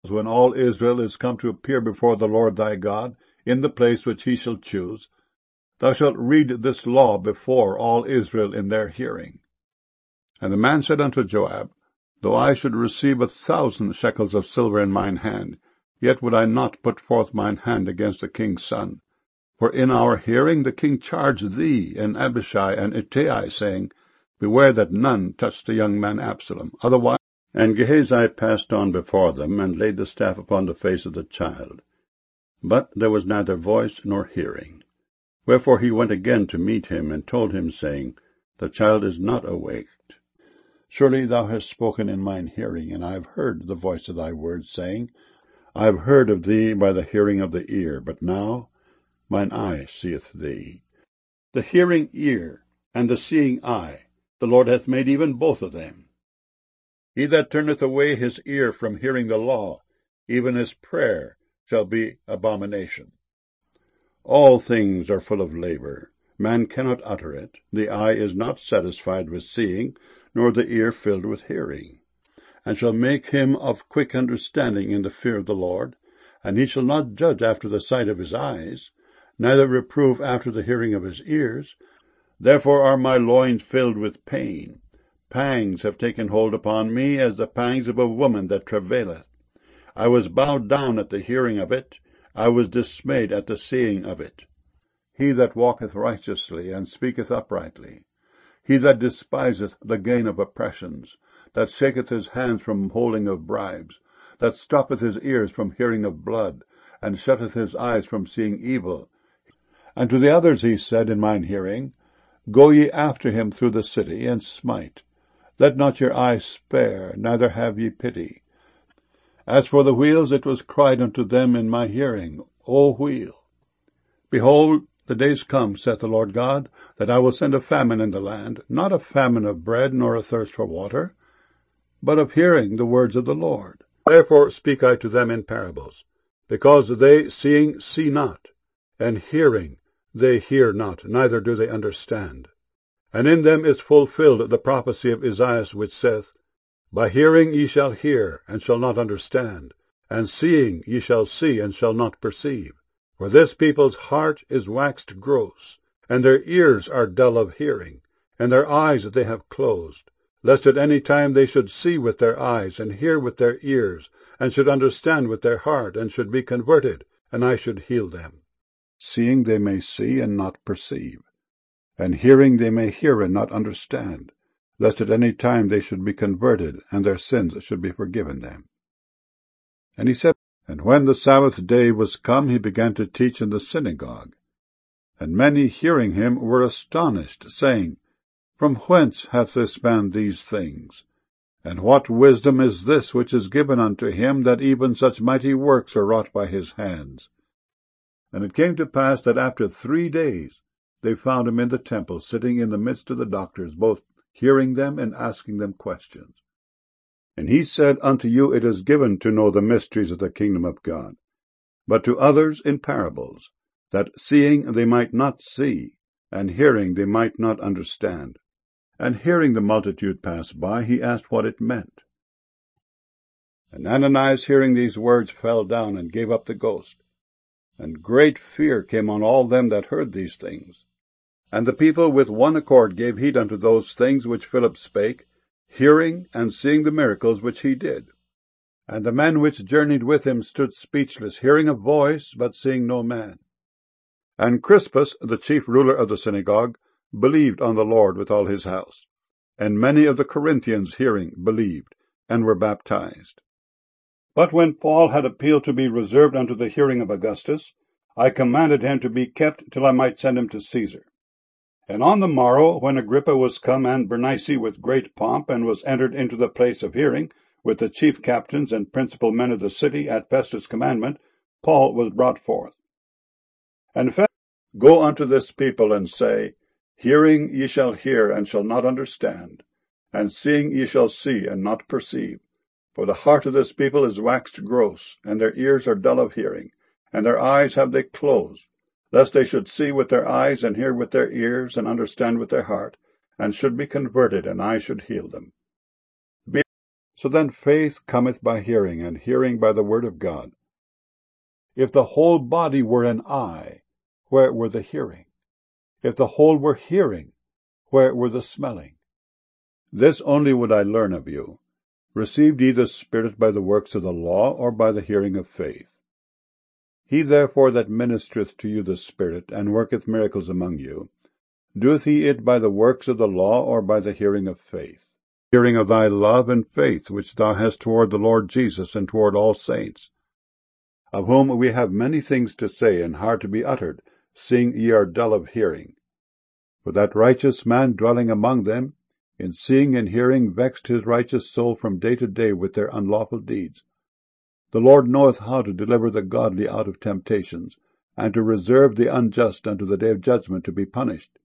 when all Israel is come to appear before the Lord thy God, in the place which he shall choose, thou shalt read this law before all Israel in their hearing. And the man said unto Joab, Though I should receive 1,000 shekels of silver in mine hand, yet would I not put forth mine hand against the king's son. For in our hearing the king charged thee, and Abishai, and Ittai, saying, Beware that none touch the young man Absalom, otherwise. And Gehazi passed on before them, and laid the staff upon the face of the child. But there was neither voice nor hearing. Wherefore he went again to meet him, and told him, saying, The child is not awaked. Surely thou hast spoken in mine hearing, and I have heard the voice of thy words, saying, I have heard of thee by the hearing of the ear, but now mine eye seeth thee. The hearing ear and the seeing eye, the Lord hath made even both of them. He that turneth away his ear from hearing the law, even his prayer shall be abomination. All things are full of labor. Man cannot utter it. The eye is not satisfied with seeing, nor the ear filled with hearing. And shall make him of quick understanding in the fear of the Lord, and he shall not judge after the sight of his eyes, neither reprove after the hearing of his ears. Therefore are my loins filled with pain. Pangs have taken hold upon me, as the pangs of a woman that travaileth. I was bowed down at the hearing of it. I was dismayed at the seeing of it. He that walketh righteously, and speaketh uprightly, he that despiseth the gain of oppressions, that shaketh his hands from holding of bribes, that stoppeth his ears from hearing of blood, and shutteth his eyes from seeing evil. And to the others he said in mine hearing, Go ye after him through the city, and smite. Let not your eye spare, neither have ye pity. As for the wheels, it was cried unto them in my hearing, O wheel! Behold, the days come, saith the Lord God, that I will send a famine in the land, not a famine of bread, nor a thirst for water, but of hearing the words of the Lord. Therefore speak I to them in parables, because they seeing see not, and hearing they hear not, neither do they understand. And in them is fulfilled the prophecy of Isaiah, which saith, By hearing ye shall hear, and shall not understand, and seeing ye shall see, and shall not perceive. For this people's heart is waxed gross, and their ears are dull of hearing, and their eyes they have closed, lest at any time they should see with their eyes, and hear with their ears, and should understand with their heart, and should be converted, and I should heal them. Seeing they may see and not perceive, and hearing they may hear and not understand, lest at any time they should be converted, and their sins should be forgiven them. And he said, And when the Sabbath day was come, he began to teach in the synagogue. And many hearing him were astonished, saying, From whence hath this man these things? And what wisdom is this which is given unto him, that even such mighty works are wrought by his hands? And it came to pass that after 3 days they found him in the temple, sitting in the midst of the doctors, both hearing them and asking them questions. And he said, Unto you it is given to know the mysteries of the kingdom of God, but to others in parables, that seeing they might not see, and hearing they might not understand. And hearing the multitude pass by, he asked what it meant. And Ananias, hearing these words, fell down and gave up the ghost. And great fear came on all them that heard these things. And the people with one accord gave heed unto those things which Philip spake, hearing and seeing the miracles which he did. And the men which journeyed with him stood speechless, hearing a voice, but seeing no man. And Crispus, the chief ruler of the synagogue, believed on the Lord with all his house. And many of the Corinthians, hearing, believed, and were baptized. But when Paul had appealed to be reserved unto the hearing of Augustus, I commanded him to be kept till I might send him to Caesar. And on the morrow, when Agrippa was come, and Bernice with great pomp, and was entered into the place of hearing, with the chief captains and principal men of the city, at Festus' commandment, Paul was brought forth. And Festus, Go unto this people, and say, Hearing ye shall hear, and shall not understand, and seeing ye shall see, and not perceive. For the heart of this people is waxed gross, and their ears are dull of hearing, and their eyes have they closed, lest they should see with their eyes, and hear with their ears, and understand with their heart, and should be converted, and I should heal them. So then faith cometh by hearing, and hearing by the word of God. If the whole body were an eye, where were the hearing? If the whole were hearing, where were the smelling? This only would I learn of you. Received ye the Spirit by the works of the law, or by the hearing of faith? He therefore that ministereth to you the Spirit, and worketh miracles among you, doeth he it by the works of the law, or by the hearing of faith? Hearing of thy love and faith which thou hast toward the Lord Jesus, and toward all saints, of whom we have many things to say, and hard to be uttered, seeing ye are dull of hearing. For that righteous man dwelling among them, in seeing and hearing, vexed his righteous soul from day to day with their unlawful deeds. The Lord knoweth how to deliver the godly out of temptations, and to reserve the unjust unto the day of judgment to be punished.